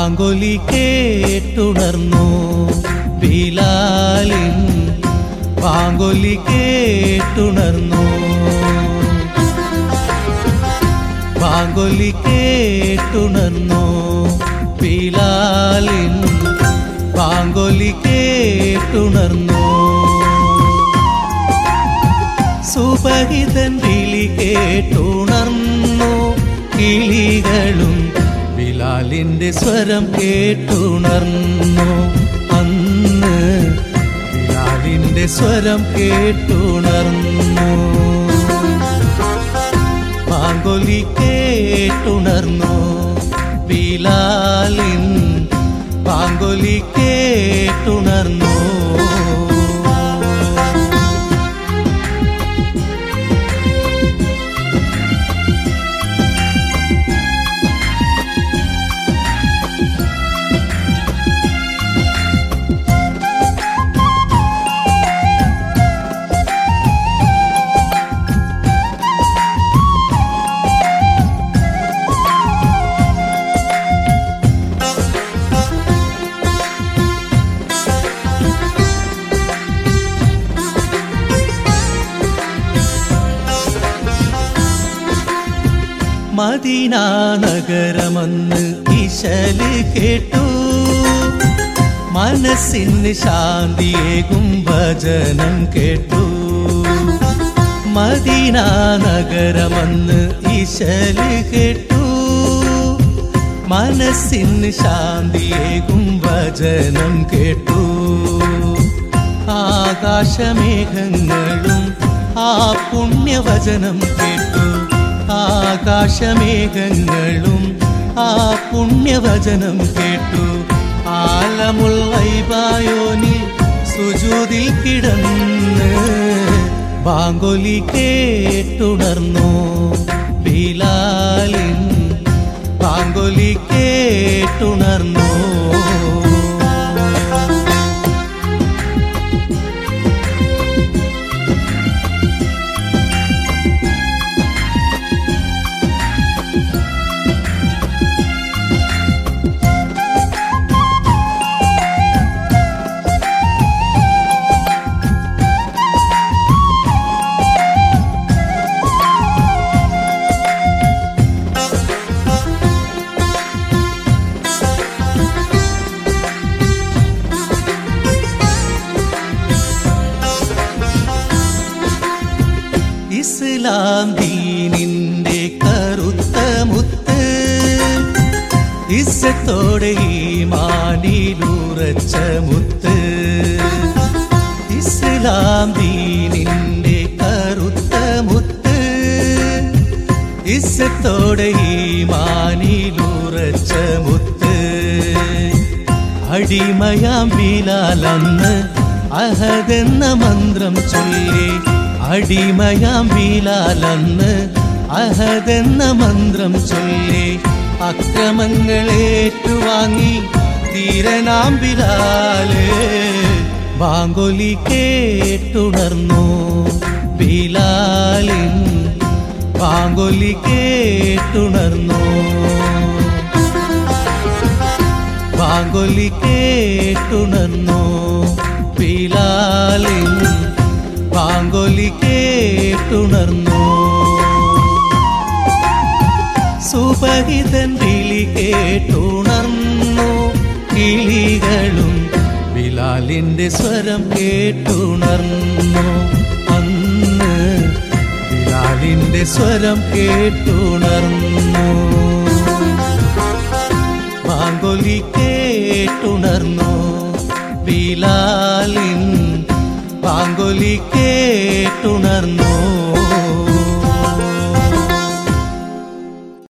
ബാങ്കൊലി കേട്ടുണർന്നു ബിലാലിൻ ബാങ്കൊലി കേട്ടുണർന്നു ബാങ്കൊലി കേട്ടുണർന്നു ബിലാലിൻ ബാങ്കൊലി കേട്ടുണർന്നു സുബഹിതൻ വിളി കേട്ടുണർന്നു കിളികളും ബിലാലിന്റെ സ്വരം കേട്ടുണർന്നു അന്ന് ബിലാലിന്റെ സ്വരം കേട്ടുണർന്നു ബാങ്കൊലി കേട്ടുണർന്നു ബിലാലിൻ ബാങ്കൊലി കേട്ടുണർന്നു മദീന നഗരമെന്ന് ഇശല് കേട്ടു മനസ്സിന് ശാന്തിയേകും വചനം കേട്ടു മദീന നഗരമെന്ന് ഇശല് കേട്ടു മനസ്സിന് ശാന്തിയേകും വചനം കേട്ടു ആകാശമേഘങ്ങളും ആ പുണ്യവചനം കേട്ടു ആകാശമേഘങ്ങളും ആ പുണ്യവചനം കേട്ടു ആലമുൽ ഗൈബായോനിൽ സുജൂദിൽ കിടന്ന് ബാങ്കൊലി കേട്ടുണർന്നു ബിലാലിൻ ബാങ്കൊലി കേട്ടുണർന്നു ഇസ്ലാം ദീനിന്റെ കറുത്ത മുത്ത് ഇസ്സത്തോടെ ഈമാനിലുറച്ച മുത്ത് ഇസ്ലാം ദീനിന്റെ കറുത്ത മുത്ത് ഇസ്സത്തോടെ ഈമാനിലുറച്ച മുത്ത് അടിമയാം ബിലാലന്ന് അഹദെന്ന മന്ത്രം ചൊല്ലി അടിമയാം ബിലാലന്ന് അഹദെന്ന മന്ത്രം ചൊല്ലി അക്രമങ്ങളേറ്റുവാങ്ങി ധീരനാം ബിലാല് ബാങ്കൊലി കേട്ടുണർന്നു ബിലാലിൻ ബാങ്കൊലി കേട്ടുണർന്നു ബാങ്കൊലി കേട്ടുണർന്നു ബിലാലിൻ ബാങ്കൊലി കേട്ടുണർന്നു സുബഹിതൻ വിളി കേട്ടുണർന്നു കിളികളും ബിലാലിന്റെ സ്വരം കേട്ടുണർന്നു അന്ന് ബിലാലിന്റെ സ്വരം കേട്ടുണർന്നു ബാങ്കൊലി കേട്ടുണർന്നു ബിലാലിൻ ബാങ്കൊലി കേട്ടുണർന്നു